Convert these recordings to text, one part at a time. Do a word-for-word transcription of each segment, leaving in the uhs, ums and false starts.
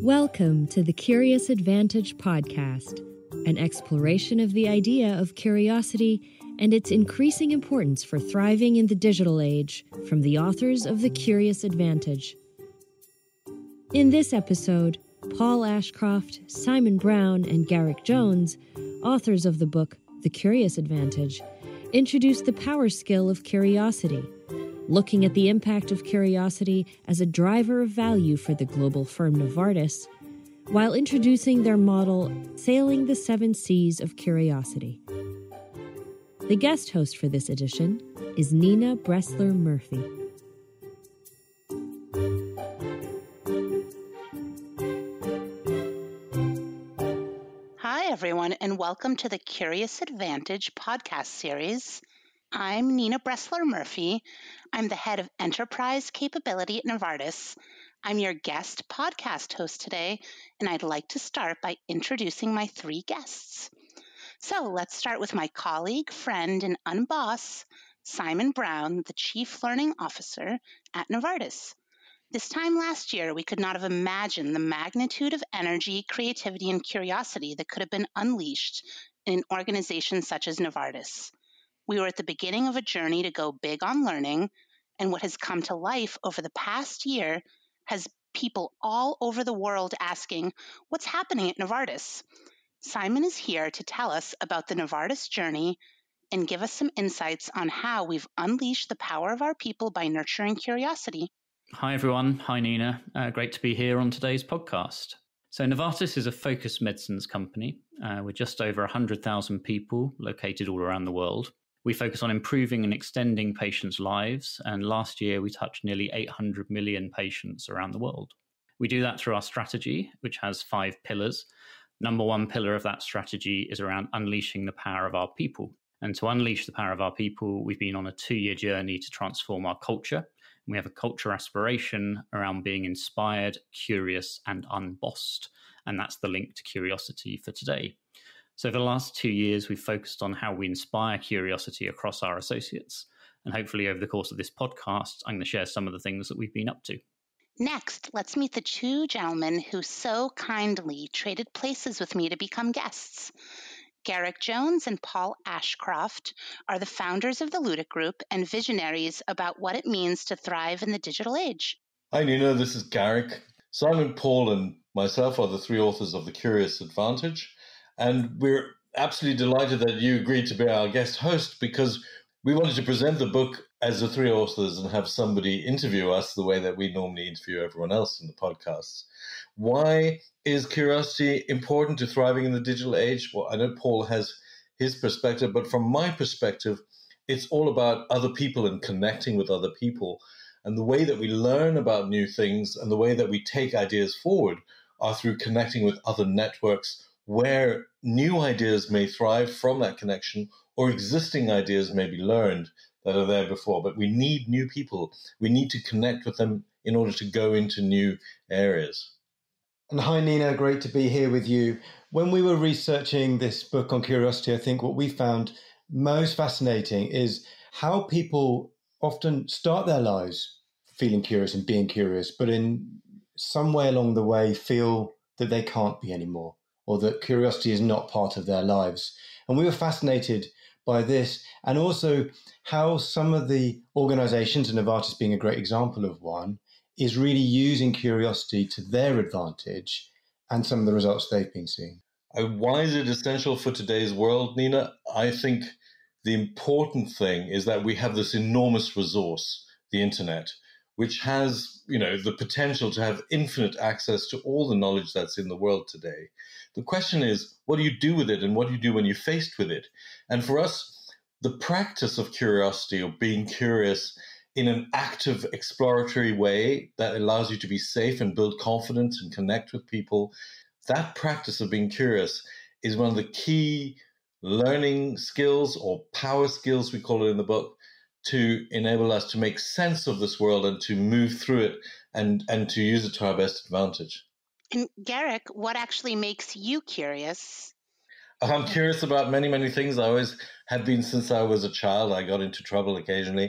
Welcome to the Curious Advantage podcast, an exploration of the idea of curiosity and its increasing importance for thriving in the digital age from the authors of The Curious Advantage. In this episode, Paul Ashcroft, Simon Brown, and Garrick Jones, authors of the book The Curious Advantage, introduce the power skill of curiosity, looking at the impact of curiosity as a driver of value for the global firm Novartis, while introducing their model, Sailing the Seven Seas of Curiosity. The guest host for this edition is Nina Bressler Murphy. Hi, everyone, and welcome to the Curious Advantage podcast series. I'm Nina Bressler Murphy. I'm the head of enterprise capability at Novartis. I'm your guest podcast host today, and I'd like to start by introducing my three guests. So let's start with my colleague, friend, and unboss, Simon Brown, the Chief Learning Officer at Novartis. This time last year, we could not have imagined the magnitude of energy, creativity, and curiosity that could have been unleashed in an organization such as Novartis. We were at the beginning of a journey to go big on learning, and what has come to life over the past year has people all over the world asking, what's happening at Novartis? Simon is here to tell us about the Novartis journey and give us some insights on how we've unleashed the power of our people by nurturing curiosity. Hi, everyone. Hi, Nina. Uh, great to be here on today's podcast. So Novartis is a focused medicines company. Uh, we're just over one hundred thousand people located all around the world. We focus on improving and extending patients' lives, and last year we touched nearly eight hundred million patients around the world. We do that through our strategy, which has five pillars. Number one pillar of that strategy is around unleashing the power of our people. And to unleash the power of our people, we've been on a two-year journey to transform our culture. We have a culture aspiration around being inspired, curious, and unbossed. And that's the link to curiosity for today. So for the last two years, we've focused on how we inspire curiosity across our associates. And hopefully over the course of this podcast, I'm going to share some of the things that we've been up to. Next, let's meet the two gentlemen who so kindly traded places with me to become guests. Garrick Jones and Paul Ashcroft are the founders of the Ludic Group and visionaries about what it means to thrive in the digital age. Hi, Nina. This is Garrick. Simon, Paul, and myself are the three authors of The Curious Advantage. And we're absolutely delighted that you agreed to be our guest host because we wanted to present the book as the three authors and have somebody interview us the way that we normally interview everyone else in the podcasts. Why is curiosity important to thriving in the digital age? Well, I know Paul has his perspective, but from my perspective, it's all about other people and connecting with other people. And the way that we learn about new things and the way that we take ideas forward are through connecting with other networks where new ideas may thrive from that connection or existing ideas may be learned that are there before. But we need new people. We need to connect with them in order to go into new areas. And hi, Nina. Great to be here with you. When we were researching this book on curiosity, I think what we found most fascinating is how people often start their lives feeling curious and being curious, but in some way along the way feel that they can't be anymore, or that curiosity is not part of their lives. And we were fascinated by this, and also how some of the organizations, and Novartis being a great example of one, is really using curiosity to their advantage and some of the results they've been seeing. Why is it essential for today's world, Nina? I think the important thing is that we have this enormous resource, the internet, which has, you know, the potential to have infinite access to all the knowledge that's in the world today. The question is, what do you do with it and what do you do when you're faced with it? And for us, the practice of curiosity, or being curious in an active, exploratory way that allows you to be safe and build confidence and connect with people, that practice of being curious is one of the key learning skills or power skills, we call it in the book, to enable us to make sense of this world and to move through it and, and to use it to our best advantage. And Garrick, what actually makes you curious? I'm curious about many, many things. I always have been since I was a child. I got into trouble occasionally.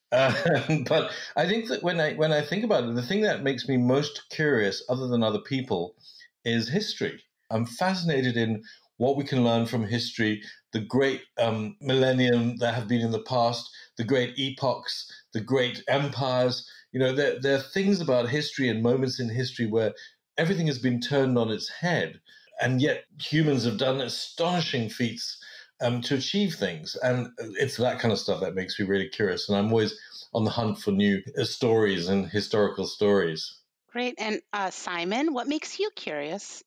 Uh, but I think that when I when I think about it, the thing that makes me most curious, other than other people, is history. I'm fascinated in what we can learn from history, the great um, millennium that have been in the past, the great epochs, the great empires. You know, there, there are things about history and moments in history where everything has been turned on its head, and yet humans have done astonishing feats um, to achieve things. And it's that kind of stuff that makes me really curious. And I'm always on the hunt for new stories and historical stories. Great. And uh, Simon, what makes you curious?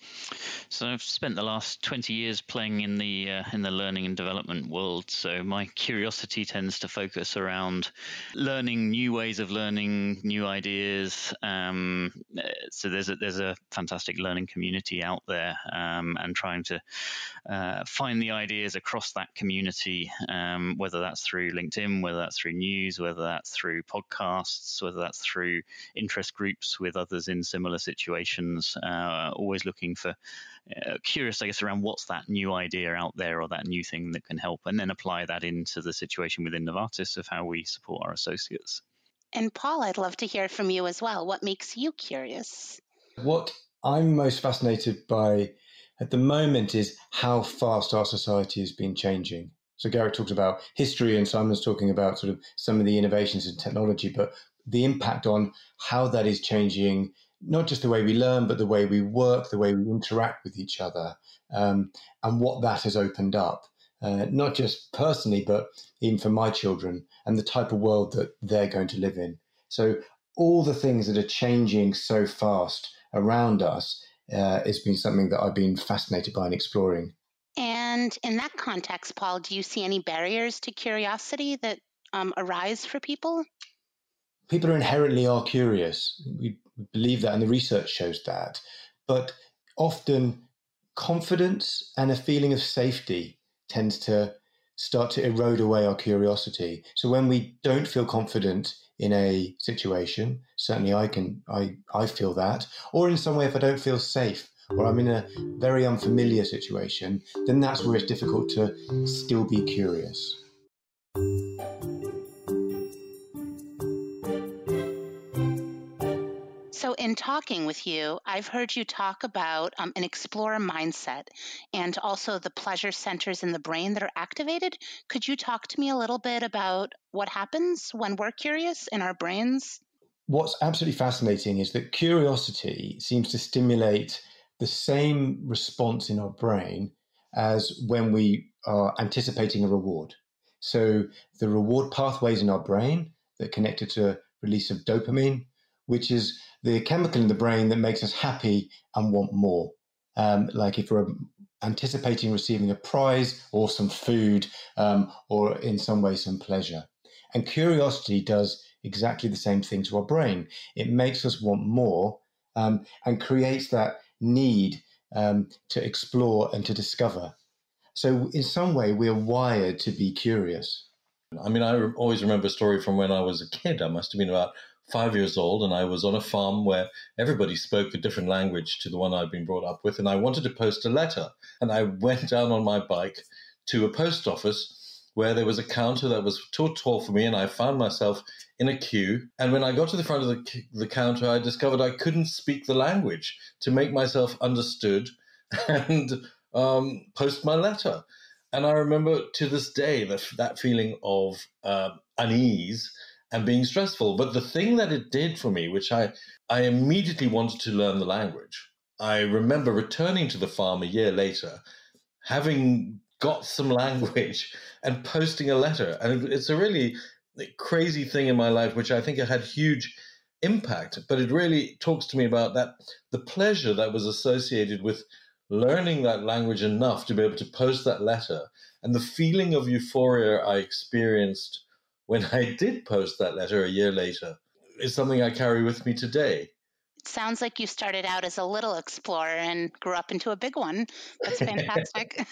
So I've spent the last twenty years playing in the uh, in the learning and development world. So my curiosity tends to focus around learning new ways of learning, new ideas. Um, so there's a, there's a fantastic learning community out there, um, and trying to uh, find the ideas across that community, um, whether that's through LinkedIn, whether that's through news, whether that's through podcasts, whether that's through interest groups with others in similar situations. Uh, always looking for Uh, curious, I guess, around what's that new idea out there or that new thing that can help, and then apply that into the situation within Novartis of how we support our associates. And Paul, I'd love to hear from you as well. What makes you curious? What I'm most fascinated by at the moment is how fast our society has been changing. So Garrick talks about history and Simon's talking about sort of some of the innovations in technology, but the impact on how that is changing not just the way we learn, but the way we work, the way we interact with each other, um, and what that has opened up, uh, not just personally, but even for my children and the type of world that they're going to live in. So all the things that are changing so fast around us uh, has been something that I've been fascinated by and exploring. And in that context, Paul, do you see any barriers to curiosity that um, arise for people? People are inherently are curious. We believe that, and the research shows that. But often confidence and a feeling of safety tends to start to erode away our curiosity. So when we don't feel confident in a situation, certainly I can, I, I feel that, or in some way if I don't feel safe, or I'm in a very unfamiliar situation, then that's where it's difficult to still be curious. So in talking with you, I've heard you talk about um, an explorer mindset and also the pleasure centers in the brain that are activated. Could you talk to me a little bit about what happens when we're curious in our brains? What's absolutely fascinating is that curiosity seems to stimulate the same response in our brain as when we are anticipating a reward. So the reward pathways in our brain that are connected to release of dopamine, which is the chemical in the brain that makes us happy and want more. Um, like if we're anticipating receiving a prize or some food, um, or in some way some pleasure. And curiosity does exactly the same thing to our brain. It makes us want more, um, and creates that need um, to explore and to discover. So in some way, we're wired to be curious. I mean, I re- always remember a story from when I was a kid. I must have been about five years old, and I was on a farm where everybody spoke a different language to the one I'd been brought up with, and I wanted to post a letter. And I went down on my bike to a post office where there was a counter that was too tall for me, and I found myself in a queue. And when I got to the front of the, the counter, I discovered I couldn't speak the language to make myself understood and um, post my letter. And I remember to this day that, that feeling of uh, unease and being stressful. But the thing that it did for me, which I, I immediately wanted to learn the language. I remember returning to the farm a year later, having got some language and posting a letter. And it's a really crazy thing in my life, which I think it had huge impact. But it really talks to me about that, the pleasure that was associated with learning that language enough to be able to post that letter, and the feeling of euphoria I experienced when I did post that letter a year later is something I carry with me today. It sounds like you started out as a little explorer and grew up into a big one. That's fantastic.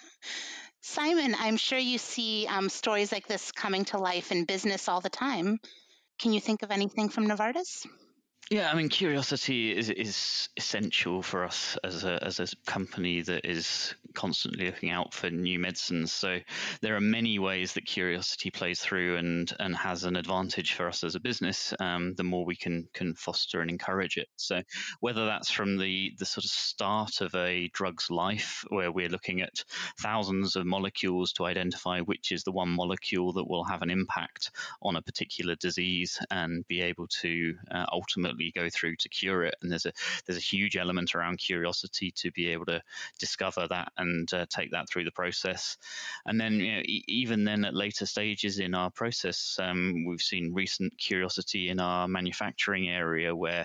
Simon, I'm sure you see um, stories like this coming to life in business all the time. Can you think of anything from Novartis? Yeah, I mean, curiosity is is essential for us as a as a company that is constantly looking out for new medicines. So there are many ways that curiosity plays through and and has an advantage for us as a business. Um, the more we can can foster and encourage it. So whether that's from the the sort of start of a drug's life, where we're looking at thousands of molecules to identify which is the one molecule that will have an impact on a particular disease and be able to uh, ultimately go through to cure it. And there's a there's a huge element around curiosity to be able to discover that and uh, take that through the process. And then you know, e- even then at later stages in our process, um, we've seen recent curiosity in our manufacturing area where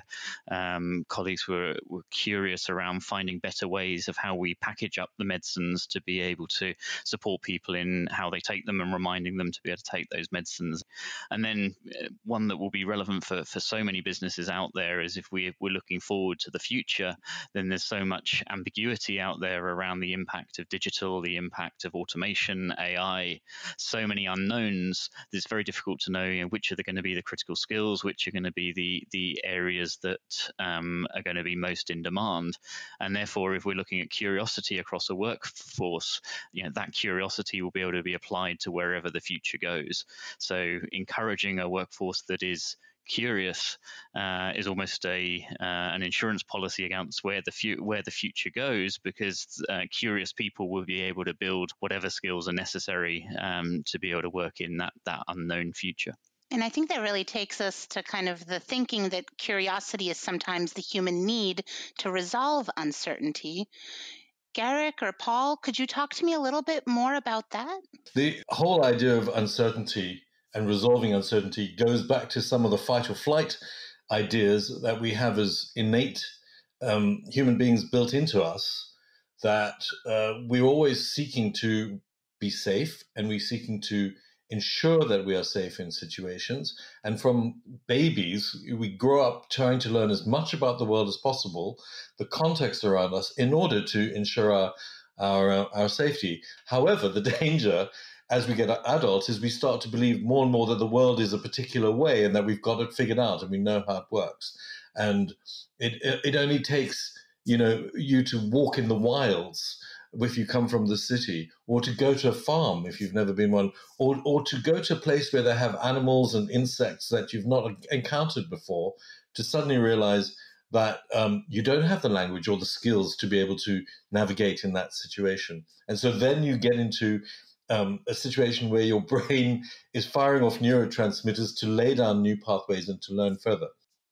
um, colleagues were, were curious around finding better ways of how we package up the medicines to be able to support people in how they take them and reminding them to be able to take those medicines. And then uh, one that will be relevant for, for so many businesses out there is if we, we're looking forward to the future, then there's so much ambiguity out there around the impact of digital, the impact of automation, A I, so many unknowns that it's very difficult to know, you know which are going to be the critical skills, which are going to be the, the areas that um, are going to be most in demand. And therefore, if we're looking at curiosity across a workforce, you know, that curiosity will be able to be applied to wherever the future goes. So encouraging a workforce that is curious uh, is almost a uh, an insurance policy against where the fu- where the future goes, because uh, curious people will be able to build whatever skills are necessary um, to be able to work in that that unknown future. And I think that really takes us to kind of the thinking that curiosity is sometimes the human need to resolve uncertainty. Garrick or Paul, could you talk to me a little bit more about that? The whole idea of uncertainty and resolving uncertainty goes back to some of the fight or flight ideas that we have as innate um, human beings built into us, that uh, we're always seeking to be safe and we're seeking to ensure that we are safe in situations. And from babies, we grow up trying to learn as much about the world as possible, the context around us, in order to ensure our our, uh, our safety. However, the danger as we get adults is we start to believe more and more that the world is a particular way and that we've got it figured out and we know how it works. And it it only takes, you know, you to walk in the wilds if you come from the city, or to go to a farm if you've never been one, or or to go to a place where they have animals and insects that you've not encountered before, to suddenly realize that um, you don't have the language or the skills to be able to navigate in that situation. And so then you get into um, a situation where your brain is firing off neurotransmitters to lay down new pathways and to learn further.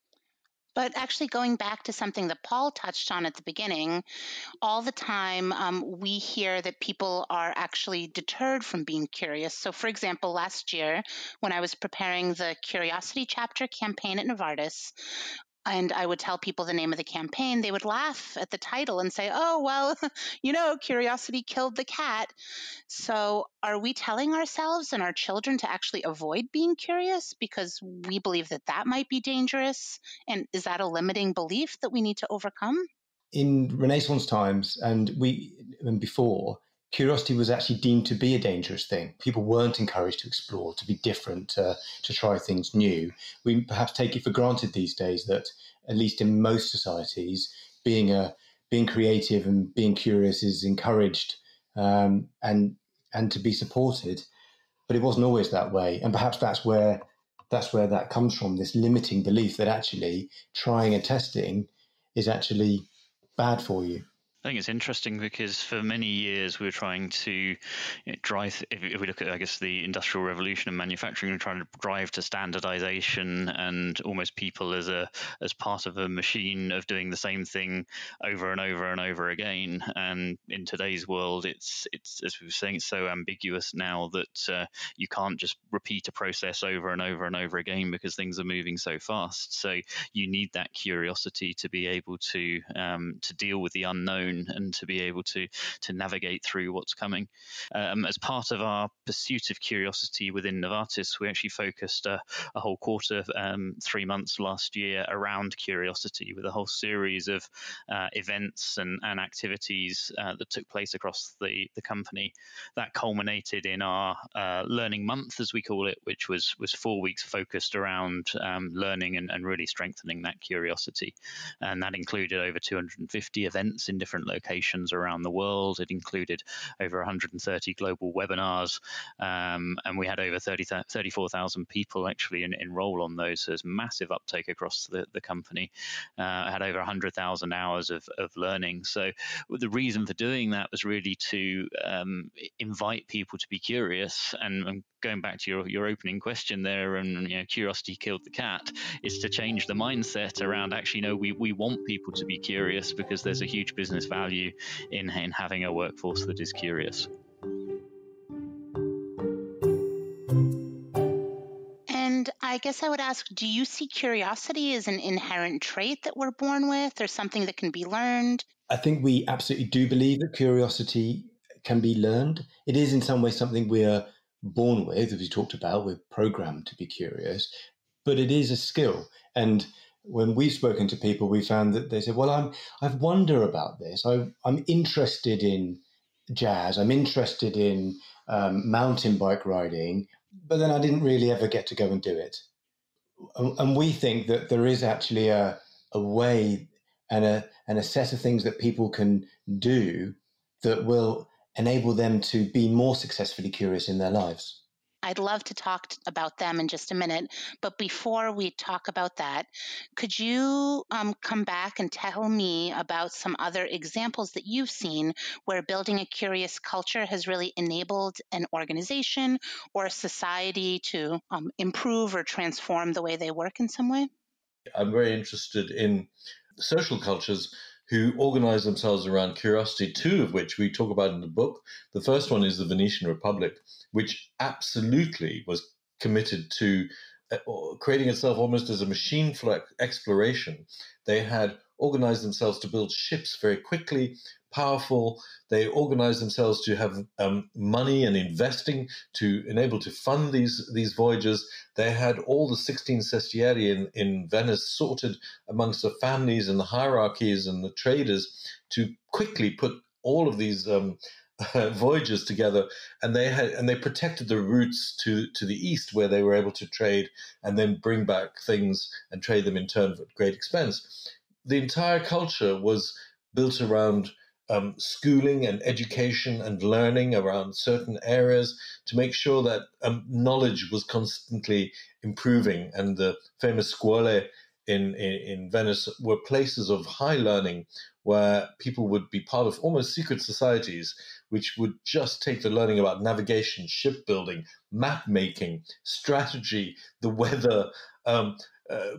But actually going back to something that Paul touched on at the beginning, all the time um, we hear that people are actually deterred from being curious. So for example, last year when I was preparing the Curiosity Chapter campaign at Novartis, and I would tell people the name of the campaign, they would laugh at the title and say, oh, well, you know, curiosity killed the cat. So are we telling ourselves and our children to actually avoid being curious because we believe that that might be dangerous? And is that a limiting belief that we need to overcome? In Renaissance times and we and before, curiosity was actually deemed to be a dangerous thing. People weren't encouraged to explore, to be different, uh, to try things new. We perhaps take it for granted these days that, at least in most societies, being a being creative and being curious is encouraged um, and and to be supported. But it wasn't always that way, and perhaps that's where that's where that comes from. This limiting belief that actually trying and testing is actually bad for you. I think it's interesting because for many years we were trying to you know, drive, if, if we look at, I guess, the Industrial Revolution and manufacturing, we're trying to drive to standardization and almost people as a as part of a machine of doing the same thing over and over and over again. And in today's world, it's, it's as we were saying, it's so ambiguous now that uh, you can't just repeat a process over and over and over again because things are moving so fast. So you need that curiosity to be able to um, to deal with the unknown and to be able to to navigate through what's coming. Um, as part of our pursuit of curiosity within Novartis, we actually focused a, a whole quarter, um, three months last year around curiosity with a whole series of uh, events and, and activities uh, that took place across the, the company. That culminated in our uh, Learning Month, as we call it, which was, was four weeks focused around um, learning and, and really strengthening that curiosity. And that included over two hundred fifty events in different different locations around the world. It included over one hundred thirty global webinars, um, and we had over thirty, thirty-four thousand people actually in, enroll on those. So there's massive uptake across the, the company. Uh, had over one hundred thousand hours of, of learning. So the reason for doing that was really to um, invite people to be curious. And, and going back to your, your opening question there, and you know, curiosity killed the cat, is to change the mindset around actually, no, we, we want people to be curious because there's a huge business value in, in having a workforce that is curious. And I guess I would ask, do you see curiosity as an inherent trait that we're born with, or something that can be learned? I think we absolutely do believe that curiosity can be learned. It is in some way something we're born with, as we talked about. We're programmed to be curious, but it is a skill. And when we've spoken to people, we found that they said, well, I'm, I wonder about this. I, I'm interested in jazz. I'm interested in um, mountain bike riding, but then I didn't really ever get to go and do it. And, and we think that there is actually a, a way and a, and a set of things that people can do that will enable them to be more successfully curious in their lives. I'd love to talk t- about them in just a minute, but before we talk about that, could you um, come back and tell me about some other examples that you've seen where building a curious culture has really enabled an organization or a society to um, improve or transform the way they work in some way? I'm very interested in social cultures who organize themselves around curiosity, two of which we talk about in the book. The first one is the Venetian Republic, which absolutely was committed to uh, creating itself almost as a machine for exploration. They had organized themselves to build ships very quickly, powerful. They organized themselves to have um, money and investing to enable to fund these, these voyages. They had all the sixteen sestieri in, in Venice sorted amongst the families and the hierarchies and the traders to quickly put all of these um, uh, voyages together. And they had and they protected the routes to, to the east, where they were able to trade and then bring back things and trade them in turn at great expense. The entire culture was built around Um, schooling and education and learning around certain areas to make sure that um, knowledge was constantly improving. And the famous scuole in, in, in Venice were places of high learning where people would be part of almost secret societies, which would just take the learning about navigation, shipbuilding, map making, strategy, the weather, um, Uh,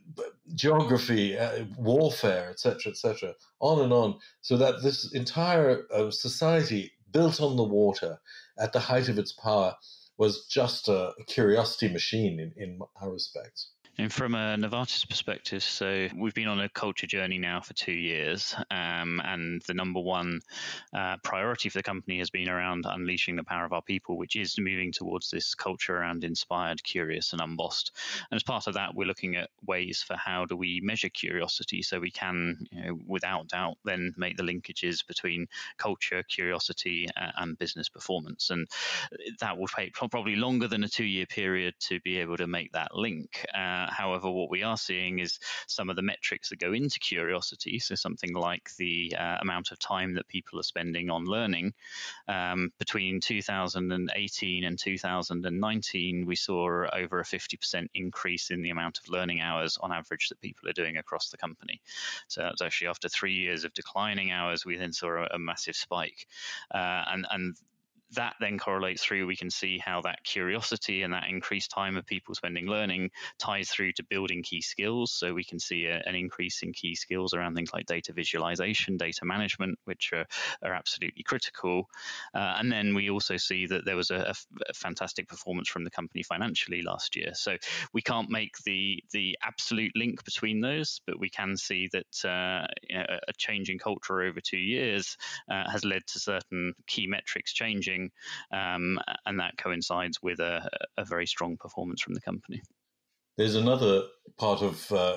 geography, uh, warfare, et cetera, et cetera, on and on, so that this entire uh, society built on the water at the height of its power was just a, a curiosity machine in, in our respects. And from a Novartis perspective, so we've been on a culture journey now for two years, um, and the number one uh, priority for the company has been around unleashing the power of our people, which is moving towards this culture around inspired, curious, and unbossed. And as part of that, we're looking at ways for how do we measure curiosity so we can, you know, without doubt, then make the linkages between culture, curiosity, uh, and business performance. And that will take probably longer than a two-year period to be able to make that link. Uh, However, what we are seeing is some of the metrics that go into curiosity. So something like the uh, amount of time that people are spending on learning. Um, between two thousand eighteen and two thousand nineteen, we saw over a fifty percent increase in the amount of learning hours on average that people are doing across the company. So that was actually after three years of declining hours, we then saw a, a massive spike. Uh, and, and that then correlates through, we can see how that curiosity and that increased time of people spending learning ties through to building key skills. So we can see a, an increase in key skills around things like data visualization, data management, which are, are absolutely critical. Uh, and then we also see that there was a, a, a fantastic performance from the company financially last year. So we can't make the the absolute link between those, but we can see that uh, you know, a change in culture over two years uh, has led to certain key metrics changing. Um, and that coincides with a, a very strong performance from the company. There's another part of uh,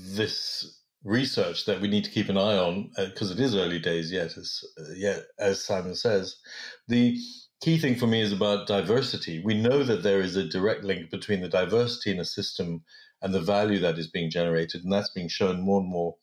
this research that we need to keep an eye on, because uh, it is early days yet, as, uh, yet, as Simon says. The key thing for me is about diversity. We know that there is a direct link between the diversity in a system and the value that is being generated, and that's being shown more and more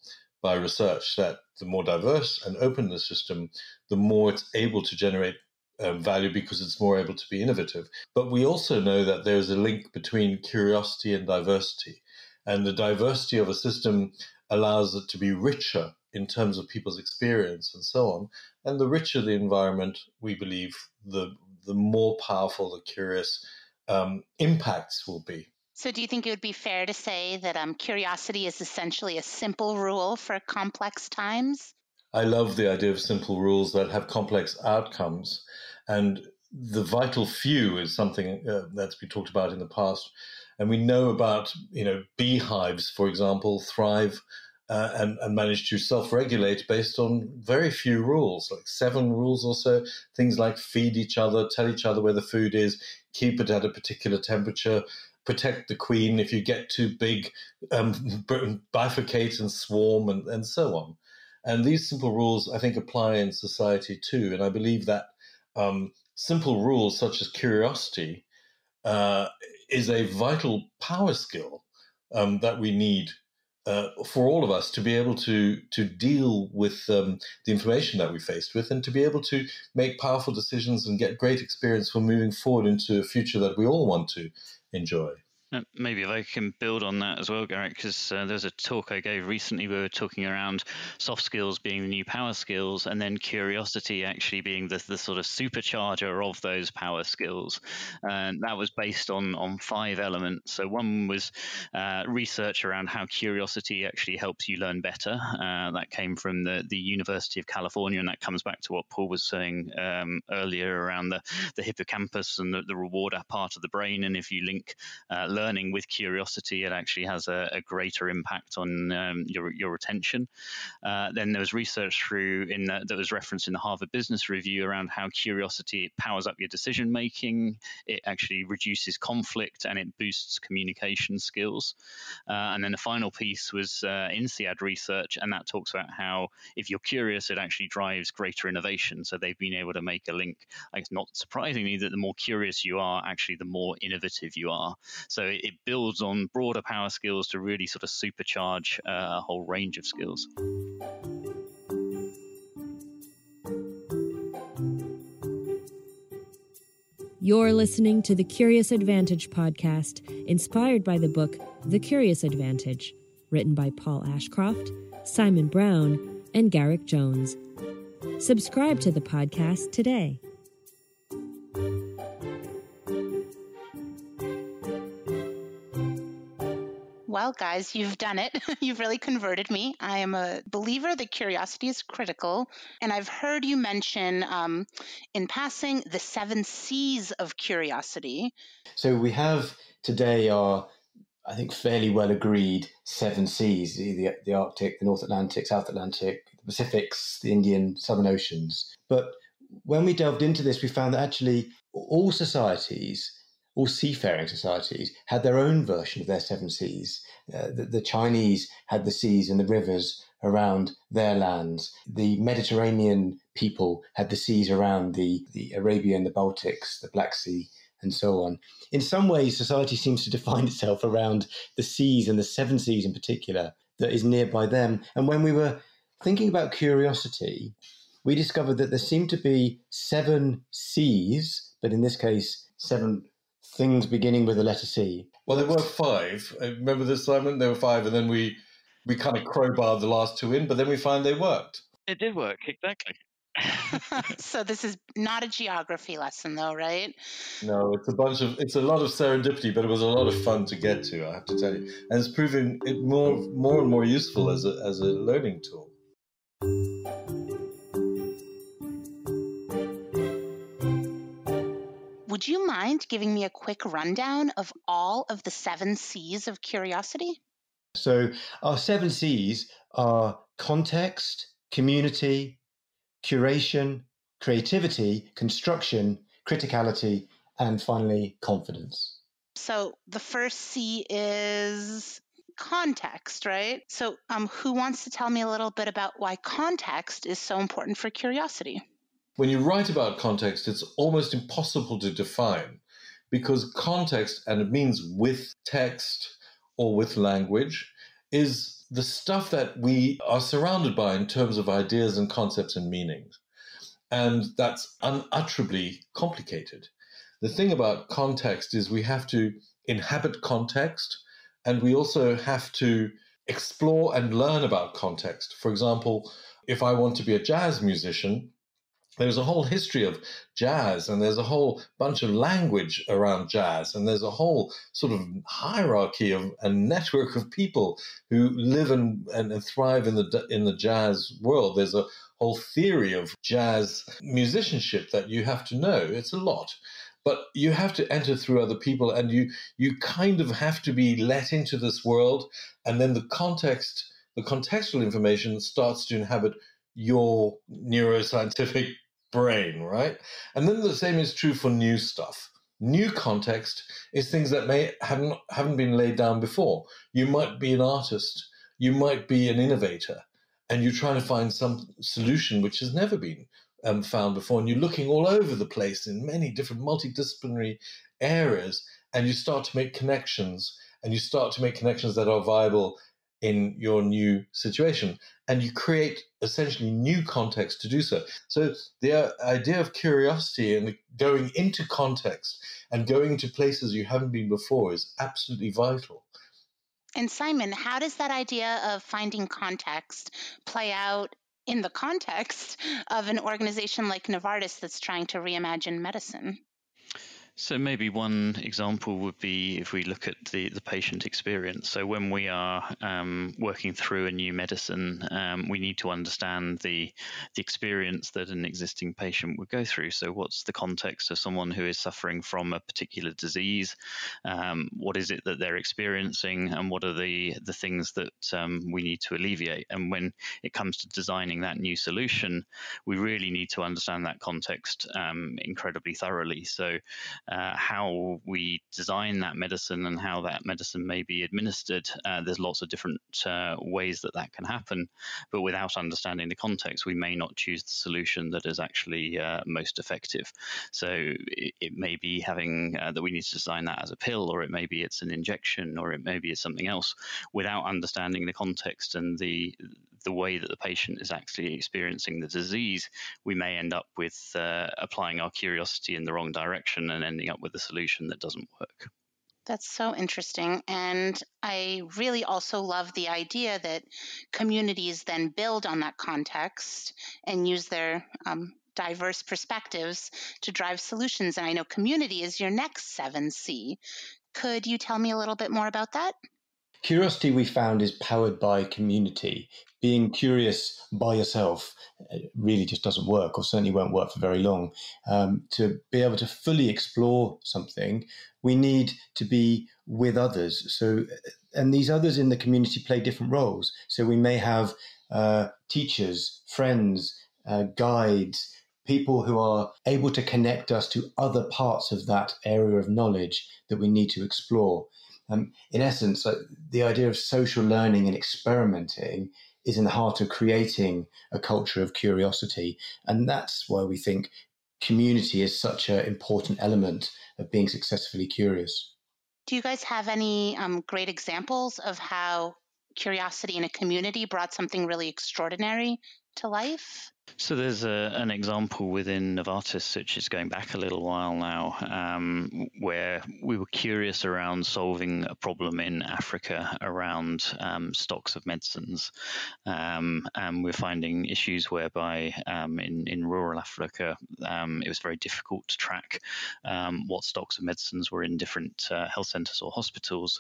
by research that the more diverse and open the system, the more it's able to generate um, value because it's more able to be innovative. But we also know that there's a link between curiosity and diversity. And the diversity of a system allows it to be richer in terms of people's experience and so on. And the richer the environment, we believe, the the more powerful the curious um, impacts will be. So do you think it would be fair to say that um, curiosity is essentially a simple rule for complex times? I love the idea of simple rules that have complex outcomes. And the vital few is something uh, that's been talked about in the past. And we know about, you know, beehives, for example, thrive uh, and, and manage to self-regulate based on very few rules, like seven rules or so. Things like feed each other, tell each other where the food is, keep it at a particular temperature, protect the queen. If you get too big, um, bifurcate and swarm, and, and so on. And these simple rules, I think, apply in society too. And I believe that um, simple rules such as curiosity uh, is a vital power skill um, that we need uh, for all of us to be able to to deal with um, the information that we're faced with, and to be able to make powerful decisions and get great experience for moving forward into a future that we all want to enjoy. Maybe if I can build on that as well, Garrick, because uh, there's a talk I gave recently. We were talking around soft skills being the new power skills, and then curiosity actually being the, the sort of supercharger of those power skills. And that was based on, on five elements. So one was uh, research around how curiosity actually helps you learn better. Uh, that came from the, the University of California, and that comes back to what Paul was saying um, earlier around the, the hippocampus and the, the reward part of the brain. And if you link uh, learning Learning with curiosity, it actually has a, a greater impact on um, your your attention. Uh, then there was research through in the, that was referenced in the Harvard Business Review around how curiosity powers up your decision making. It actually reduces conflict and it boosts communication skills. Uh, and then the final piece was uh, INSEAD research, and that talks about how if you're curious, it actually drives greater innovation. So they've been able to make a link. I guess not surprisingly that the more curious you are, actually the more innovative you are. So it builds on broader power skills to really sort of supercharge uh, a whole range of skills. You're listening to the Curious Advantage podcast, inspired by the book The Curious Advantage, written by Paul Ashcroft, Simon Brown, and Garrick Jones. Subscribe to the podcast today. Well, guys, you've done it. You've really converted me. I am a believer that curiosity is critical. And I've heard you mention um, in passing the seven C's of curiosity. So we have today our, I think, fairly well agreed seven C's, the, the Arctic, the North Atlantic, South Atlantic, the Pacifics, the Indian, Southern Oceans. But when we delved into this, we found that actually all societies, all seafaring societies, had their own version of their seven C's. Uh, the, the Chinese had the seas and the rivers around their lands. The Mediterranean people had the seas around the, the Arabian, the Baltics, the Black Sea, and so on. In some ways, society seems to define itself around the seas, and the seven C's in particular, that is nearby them. And when we were thinking about curiosity, we discovered that there seemed to be seven C's, but in this case, seven things beginning with the letter C. Well, there were five. Remember this, Simon? There were five, and then we we kind of crowbarred the last two in, but then we found they worked. It did work, exactly. So this is not a geography lesson, though, right? No, it's a bunch of it's a lot of serendipity, but it was a lot of fun to get to, I have to tell you, and it's proving it more more and more useful as a as a learning tool. Would you mind giving me a quick rundown of all of the seven C's of curiosity? So our seven C's are context, community, curation, creativity, construction, criticality, and finally, confidence. So the first C is context, right? So um, who wants to tell me a little bit about why context is so important for curiosity? When you write about context, it's almost impossible to define, because context, and it means with text or with language, is the stuff that we are surrounded by in terms of ideas and concepts and meanings. And that's unutterably complicated. The thing about context is we have to inhabit context, and we also have to explore and learn about context. For example, if I want to be a jazz musician, there's a whole history of jazz, and there's a whole bunch of language around jazz, and there's a whole sort of hierarchy of a network of people who live and, and thrive in the in the jazz world. There's a whole theory of jazz musicianship that you have to know. It's a lot. But you have to enter through other people, and you you kind of have to be let into this world, and then the context, the contextual information starts to inhabit your neuroscientific brain, right? And then the same is true for new stuff. New context is things that may haven't haven't been laid down before. You might be an artist, you might be an innovator, and you're trying to find some solution which has never been um, found before, and you're looking all over the place in many different multidisciplinary areas, and you start to make connections, and you start to make connections that are viable in your new situation, and you create essentially new context to do so. So the idea of curiosity and going into context and going to places you haven't been before is absolutely vital. And Simon, how does that idea of finding context play out in the context of an organization like Novartis that's trying to reimagine medicine? So maybe one example would be if we look at the, the patient experience. So when we are um, working through a new medicine, um, we need to understand the the experience that an existing patient would go through. So what's the context of someone who is suffering from a particular disease? Um, what is it that they're experiencing, and what are the, the things that um, we need to alleviate? And when it comes to designing that new solution, we really need to understand that context um, incredibly thoroughly. So Uh, how we design that medicine and how that medicine may be administered. Uh, there's lots of different uh, ways that that can happen, but without understanding the context, we may not choose the solution that is actually uh, most effective. So it, it may be having uh, that we need to design that as a pill, or it may be it's an injection, or it may be it's something else. Without understanding the context and the the way that the patient is actually experiencing the disease, we may end up with uh, applying our curiosity in the wrong direction and ending up with a solution that doesn't work. That's so interesting. And I really also love the idea that communities then build on that context and use their um, diverse perspectives to drive solutions. And I know community is your next seven C. Could you tell me a little bit more about that? Curiosity, we found, is powered by community. Being curious by yourself really just doesn't work, or certainly won't work for very long. Um, to be able to fully explore something, we need to be with others. So, and these others in the community play different roles. So we may have uh, teachers, friends, uh, guides, people who are able to connect us to other parts of that area of knowledge that we need to explore. Um, in essence, like, the idea of social learning and experimenting is in the heart of creating a culture of curiosity. And that's why we think community is such an important element of being successfully curious. Do you guys have any um, great examples of how curiosity in a community brought something really extraordinary to life? So there's a, an example within Novartis, which is going back a little while now, um, where we were curious around solving a problem in Africa around um, stocks of medicines. Um, and we're finding issues whereby um, in, in rural Africa, um, it was very difficult to track um, what stocks of medicines were in different uh, health centers or hospitals.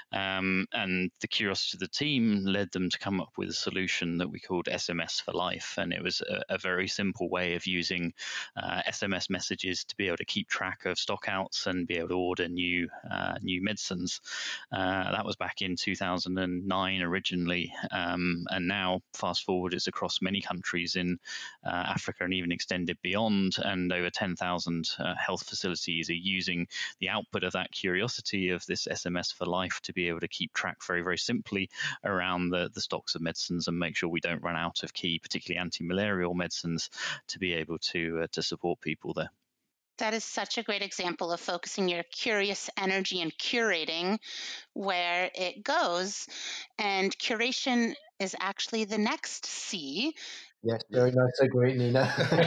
Um, and the curiosity of the team led them to come up with a solution that we called S M S for Life. And it was a, a very simple way of using uh, S M S messages to be able to keep track of stockouts and be able to order new uh, new medicines. Uh, that was back in two thousand nine originally, um, and now fast forward, it's across many countries in uh, Africa and even extended beyond, and over ten thousand uh, health facilities are using the output of that curiosity of this S M S for Life to be able to keep track very, very simply around the, the stocks of medicines and make sure we don't run out of key, particularly anti-malarial medicines, to be able to uh, to support people there. That is such a great example of focusing your curious energy and curating where it goes. And curation is actually the next C. Yes, very nice. So great, Nina.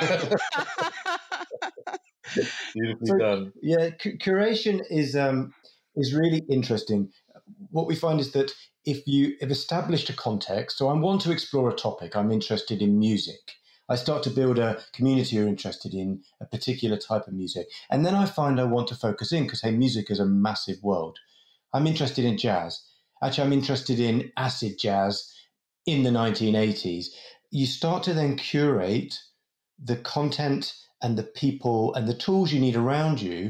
Beautifully So, done. yeah, cu- curation is um, is really interesting. What we find is that if you have established a context, so I want to explore a topic, I'm interested in music. I start to build a community who are interested in a particular type of music. And then I find I want to focus in because, hey, music is a massive world. I'm interested in jazz. Actually, I'm interested in acid jazz in the nineteen eighties. You start to then curate the content and the people and the tools you need around you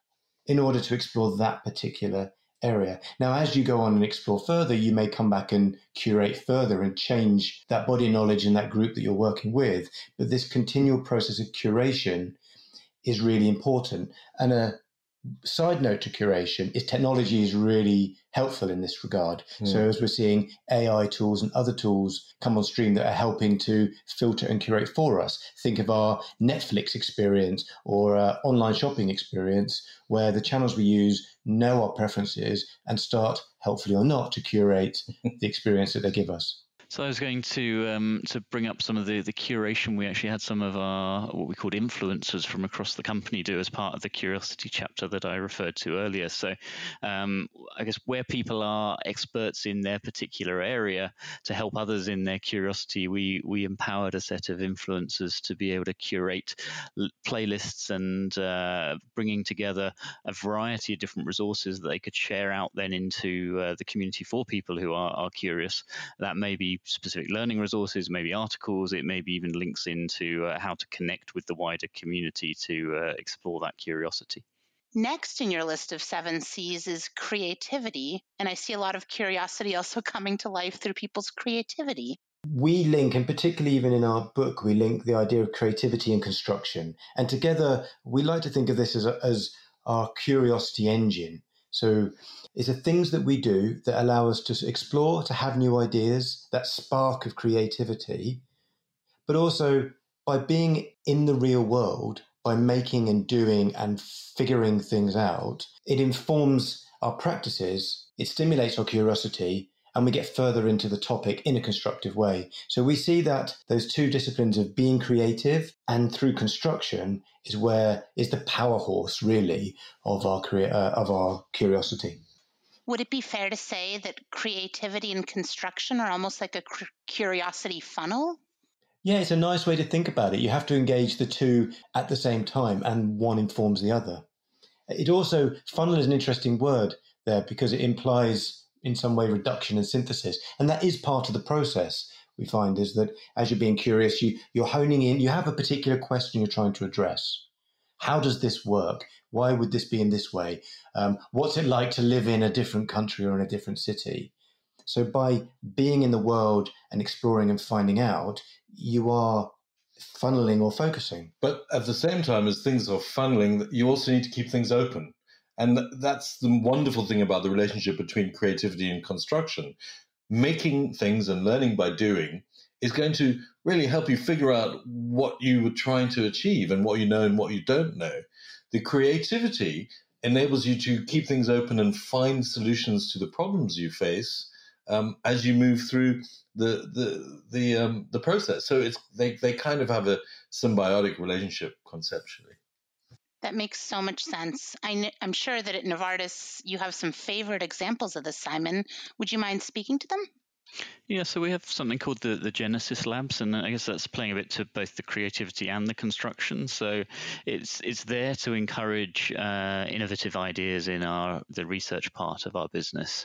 in order to explore that particular area. Now, as you go on and explore further, you may come back and curate further and change that body of knowledge in that group that you're working with. But this continual process of curation is really important. And a side note to curation is technology is really helpful in this regard. Mm. So as we're seeing A I tools and other tools come on stream that are helping to filter and curate for us. Think of our Netflix experience or uh, online shopping experience, where the channels we use know our preferences and start, helpfully or not, to curate the experience that they give us. So I was going to um, to bring up some of the, the curation. We actually had some of our what we called influencers from across the company do as part of the Curiosity chapter that I referred to earlier. So um, I guess where people are experts in their particular area to help others in their curiosity, we we empowered a set of influencers to be able to curate l- playlists and uh, bringing together a variety of different resources that they could share out then into uh, the community for people who are, are curious. That may be specific learning resources, maybe articles, it may be even links into uh, how to connect with the wider community to uh, explore that curiosity. Next in your list of seven C's is creativity. And I see a lot of curiosity also coming to life through people's creativity. We link, and particularly even in our book, we link the idea of creativity and construction. And together, we like to think of this as, a, as our curiosity engine. So it's the things that we do that allow us to explore, to have new ideas, that spark of creativity, but also by being in the real world, by making and doing and figuring things out, it informs our practices, it stimulates our curiosity, and we get further into the topic in a constructive way. So we see that those two disciplines of being creative and through construction is where is the power horse really of our uh, of our curiosity. Would it be fair to say that creativity and construction are almost like a curiosity funnel? Yeah, it's a nice way to think about it. You have to engage the two at the same time, and one informs the other. It also, funnel is an interesting word there because it implies in some way reduction and synthesis. And that is part of the process, we find, is that as you're being curious, you, you're honing in, you have a particular question you're trying to address. How does this work? Why would this be in this way? Um, what's it like to live in a different country or in a different city? So by being in the world and exploring and finding out, you are funneling or focusing. But at the same time as things are funneling, you also need to keep things open. And that's the wonderful thing about the relationship between creativity and construction. Making things and learning by doing is going to really help you figure out what you were trying to achieve and what you know and what you don't know. The creativity enables you to keep things open and find solutions to the problems you face um, as you move through the the the um, the process. So it's they they kind of have a symbiotic relationship conceptually. That makes so much sense. I I'm sure that at Novartis you have some favorite examples of this, Simon. Would you mind speaking to them? Yeah, so we have something called the, the Genesis Labs, and I guess that's playing a bit to both the creativity and the construction. So it's it's there to encourage uh, innovative ideas in our the research part of our business,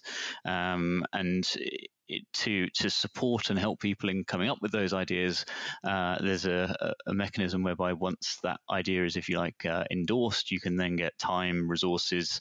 um, and it, to to support and help people in coming up with those ideas. Uh, there's a, a mechanism whereby once that idea is, if you like, uh, endorsed, you can then get time, resources,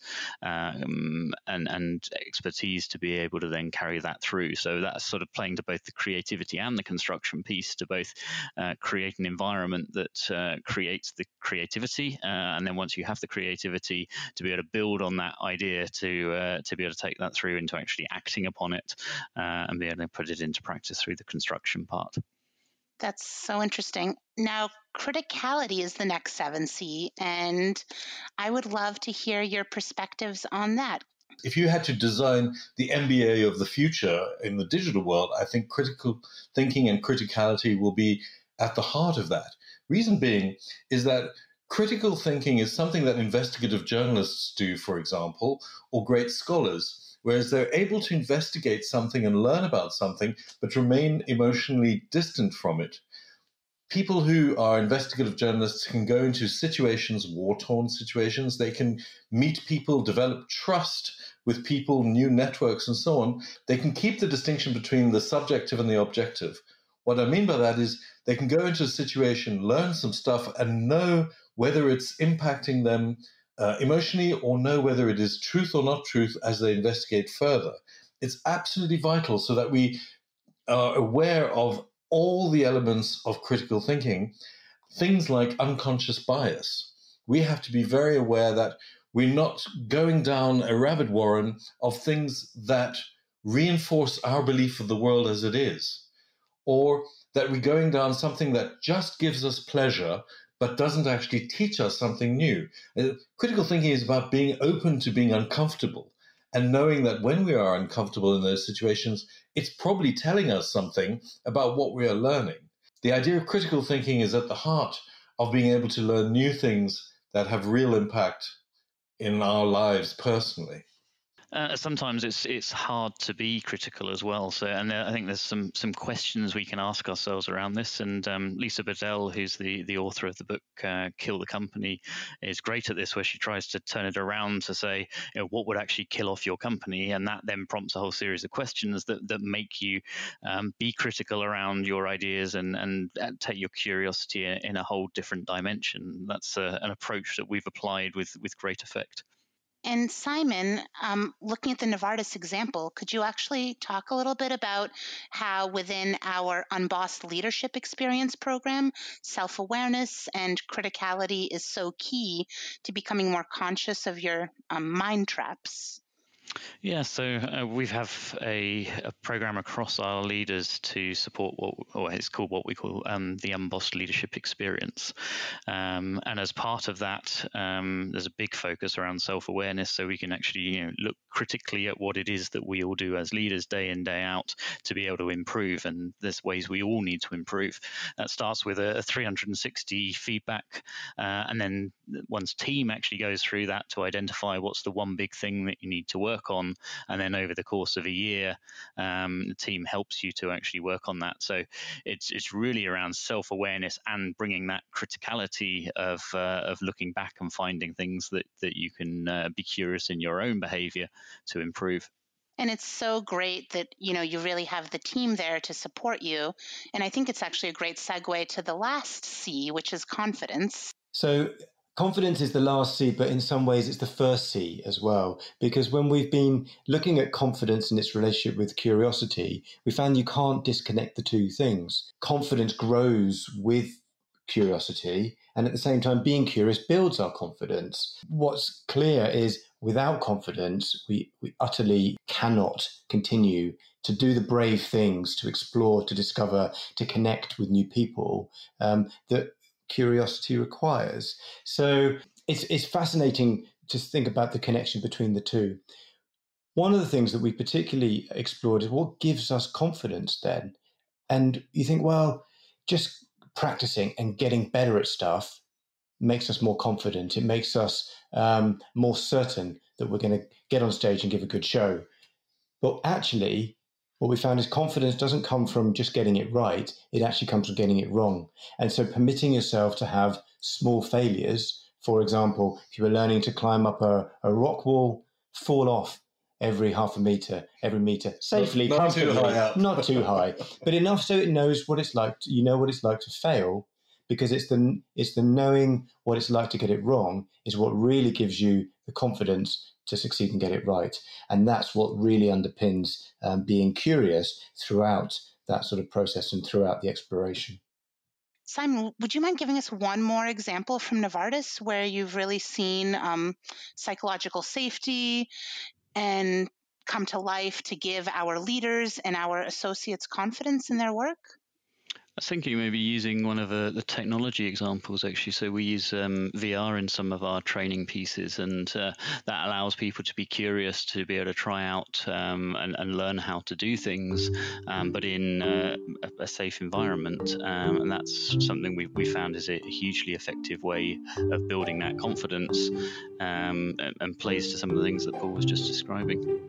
um, and and expertise to be able to then carry that through. So that's sort of playing to both the creativity and the construction piece to both uh, create an environment that uh, creates the creativity, uh, and then once you have the creativity, to be able to build on that idea to uh, to be able to take that through into actually acting upon it. Uh, and be able to put it into practice through the construction part. That's so interesting. Now, criticality is the next seven C, and I would love to hear your perspectives on that. If you had to design the M B A of the future in the digital world, I think critical thinking and criticality will be at the heart of that. Reason being is that critical thinking is something that investigative journalists do, for example, or great scholars, whereas they're able to investigate something and learn about something, but remain emotionally distant from it. People who are investigative journalists can go into situations, war-torn situations. They can meet people, develop trust with people, new networks, and so on. They can keep the distinction between the subjective and the objective. What I mean by that is they can go into a situation, learn some stuff, and know whether it's impacting them uh, emotionally or know whether it is truth or not truth as they investigate further. It's absolutely vital so that we are aware of all the elements of critical thinking, things like unconscious bias. We have to be very aware that we're not going down a rabbit warren of things that reinforce our belief of the world as it is, or that we're going down something that just gives us pleasure but doesn't actually teach us something new. Critical thinking is about being open to being uncomfortable and knowing that when we are uncomfortable in those situations, it's probably telling us something about what we are learning. The idea of critical thinking is at the heart of being able to learn new things that have real impact in our lives personally. Uh, sometimes it's it's hard to be critical as well. So, and I think there's some some questions we can ask ourselves around this. And um, Lisa Bedell, who's the the author of the book uh, "Kill the Company," is great at this, where she tries to turn it around to say, you know, what would actually kill off your company, and that then prompts a whole series of questions that that make you um, be critical around your ideas and and take your curiosity in a whole different dimension. That's uh, an approach that we've applied with with great effect. And Simon, um, looking at the Novartis example, could you actually talk a little bit about how within our Unbossed Leadership Experience program, self-awareness and criticality is so key to becoming more conscious of your um, mind traps? Yeah, so uh, we have a, a program across our leaders to support what, or it's called what we call um, the Unbossed Leadership Experience. Um, and as part of that, um, there's a big focus around self-awareness, so we can actually you know, look critically at what it is that we all do as leaders day in, day out to be able to improve. And there's ways we all need to improve. That starts with a, a three hundred sixty feedback, uh, and then one's team actually goes through that to identify what's the one big thing that you need to work on, and then over the course of a year, um, the team helps you to actually work on that. So it's it's really around self-awareness and bringing that criticality of uh, of looking back and finding things that that you can uh, be curious in your own behavior to improve. And it's so great that, you know, you really have the team there to support you. And I think it's actually a great segue to the last C, which is confidence. So confidence is the last C, but in some ways it's the first C as well. Because when we've been looking at confidence and its relationship with curiosity, we found you can't disconnect the two things. Confidence grows with curiosity, and at the same time, being curious builds our confidence. What's clear is without confidence, we, we utterly cannot continue to do the brave things, to explore, to discover, to connect with new people um, that curiosity requires. So it's it's fascinating to think about the connection between the two. One of the things that we particularly explored is what gives us confidence then. And you think, well, just practicing and getting better at stuff makes us more confident. It makes us um, more certain that we're going to get on stage and give a good show. But actually, what we found is confidence doesn't come from just getting it right. It actually comes from getting it wrong. And so permitting yourself to have small failures, for example, if you were learning to climb up a, a rock wall, fall off every half a meter, every meter, safely, not, not too high up. Not too high, but enough so it knows what it's like. To, you know what it's like to fail, because it's the it's the knowing what it's like to get it wrong is what really gives you the confidence to succeed and get it right. And that's what really underpins um, being curious throughout that sort of process and throughout the exploration. Simon, would you mind giving us one more example from Novartis where you've really seen um, psychological safety and come to life to give our leaders and our associates confidence in their work? I was thinking maybe using one of the, the technology examples, actually. So we use um, V R in some of our training pieces, and uh, that allows people to be curious, to be able to try out um, and, and learn how to do things, um, but in uh, a, a safe environment. Um, and that's something we, we found is a hugely effective way of building that confidence, um, and, and plays to some of the things that Paul was just describing.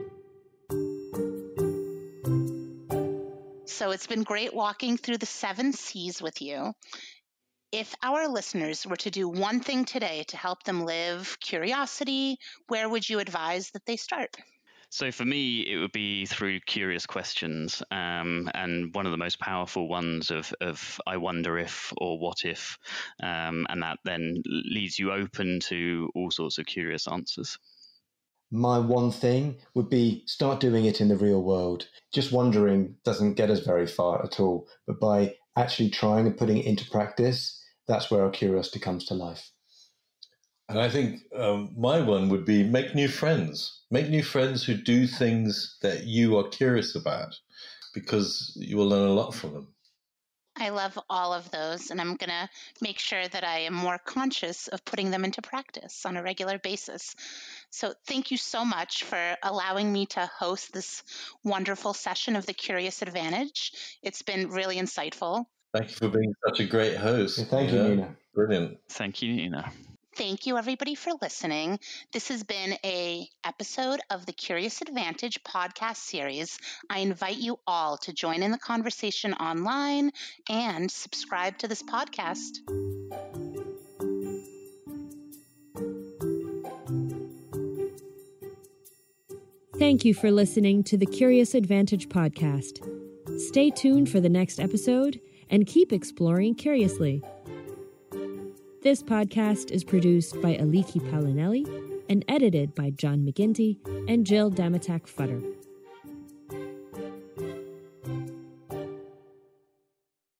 So it's been great walking through the seven C's with you. If our listeners were to do one thing today to help them live curiosity, where would you advise that they start? So for me, it would be through curious questions, um, and one of the most powerful ones of, of I wonder if or what if, um, and that then leaves you open to all sorts of curious answers. My one thing would be start doing it in the real world. Just wondering doesn't get us very far at all, but by actually trying and putting it into practice, that's where our curiosity comes to life. And I think um, my one would be make new friends. Make new friends who do things that you are curious about, because you will learn a lot from them. I love all of those, and I'm going to make sure that I am more conscious of putting them into practice on a regular basis. So thank you so much for allowing me to host this wonderful session of The Curious Advantage. It's been really insightful. Thank you for being such a great host. Yeah, thank you, Nina. Brilliant. Thank you, Nina. Thank you, everybody, for listening. This has been a episode of the Curious Advantage podcast series. I invite you all to join in the conversation online and subscribe to this podcast. Thank you for listening to the Curious Advantage podcast. Stay tuned for the next episode and keep exploring curiously. This podcast is produced by Aliki Palinelli and edited by John McGinty and Jill Damatak Futter.